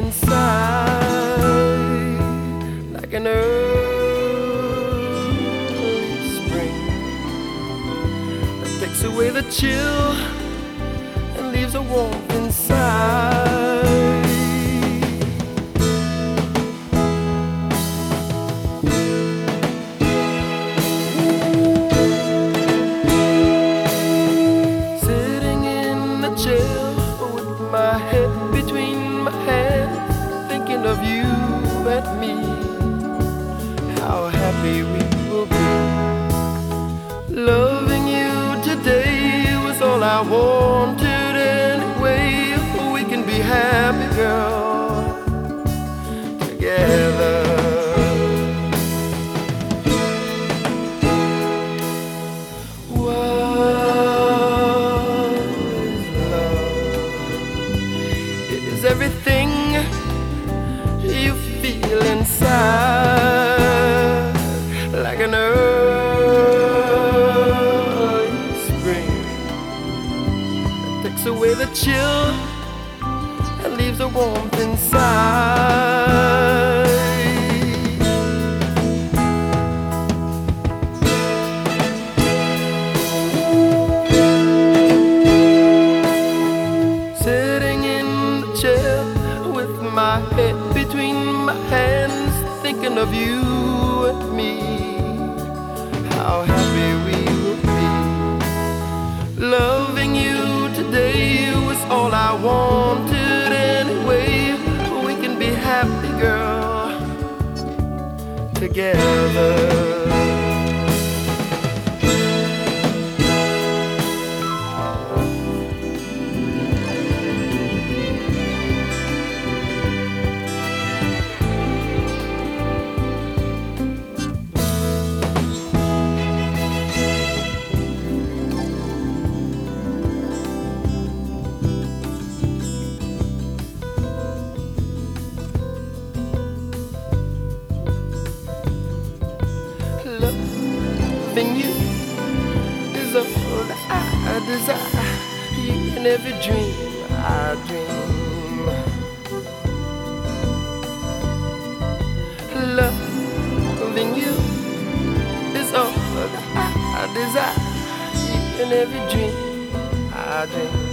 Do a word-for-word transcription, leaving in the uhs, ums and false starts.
inside, like an early spring that takes away the chill and leaves a warmth inside. Sitting in the chair with my head between my hands, thinking of you and me, how happy we will be. Loving you today was all I wanted anyway. We can be happy, girl, together. Is everything you feel inside, like an early spring that takes away the chill and leaves a warmth inside. Sitting in the chair with my head between my hands, thinking of you and me, how happy we will be. Loving you today was all I wanted anyway. We can be happy, girl, together. Loving you is all that I desire. You in every dream I dream. Loving you is all that I desire. You in every dream I dream.